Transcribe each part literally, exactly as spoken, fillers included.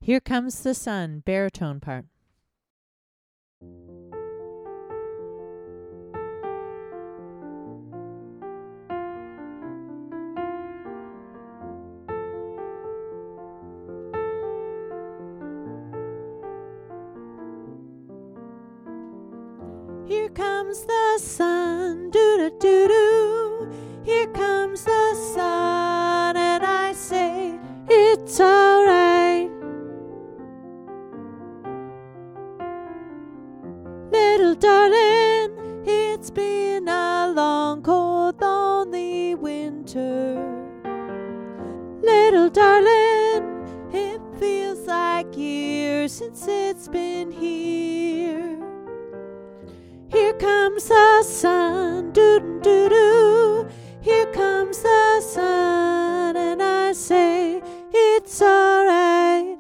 Here Comes the Sun, baritone part. Here comes the sun, doo-doo-doo-doo. Here comes the sun, and I say it's alright. Little darling, it's been a long, cold, lonely winter. Little darling, it feels like years since it's been here. Here comes the sun, doo-doo-doo-doo. Here comes the sun, and I say it's alright.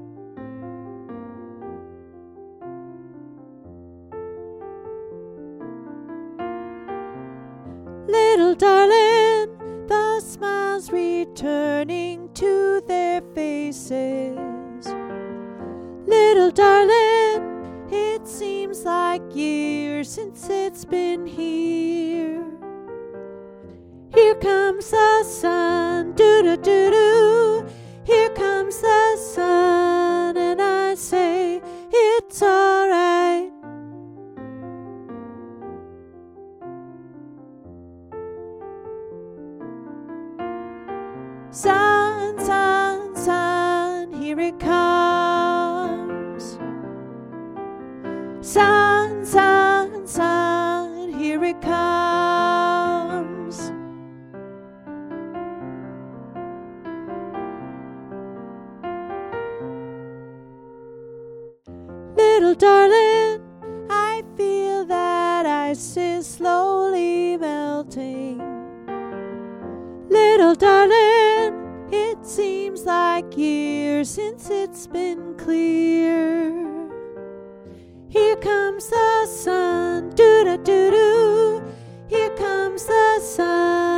Little darling, the smiles returning to their faces. Little darling, it seems like years since it's been here. Here comes the sun, doo-doo-doo-doo. Here comes the sun, and I say it's alright. Sun, sun, sun, here it comes. Sun, sun, sun, here it comes. Little darling, I feel that ice is slowly melting. Little darling, it seems like years since it's been clear. Here comes the sun, doo-doo-doo-doo. Here comes the sun.